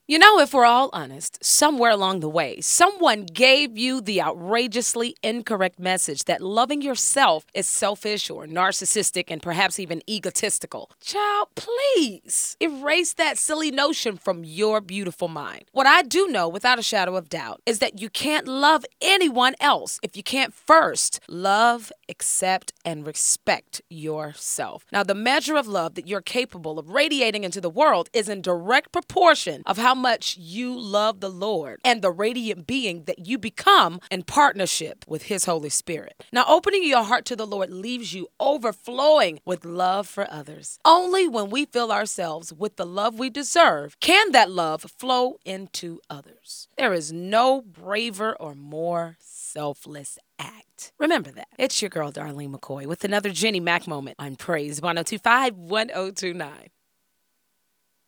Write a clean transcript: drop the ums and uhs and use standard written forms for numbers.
You know, if we're all honest, somewhere along the way, someone gave you the outrageously incorrect message that loving yourself is selfish or narcissistic and perhaps even egotistical. Child, please erase that silly notion from your beautiful mind. What I do know without a shadow of doubt is that you can't love anyone else if you can't first love, accept, and respect yourself. Now, the measure of love that you're capable of radiating into the world is in direct proportion of how much you love the Lord and the radiant being that you become in partnership with His Holy Spirit. Now, opening your heart to the Lord leaves you overflowing with love for others. Only when we fill ourselves with the love we deserve can that love flow into others. There is no braver or more selfless act. Remember that. It's your girl, Darlene McCoy, with another Jenny Mac moment on Praise 1025 1029.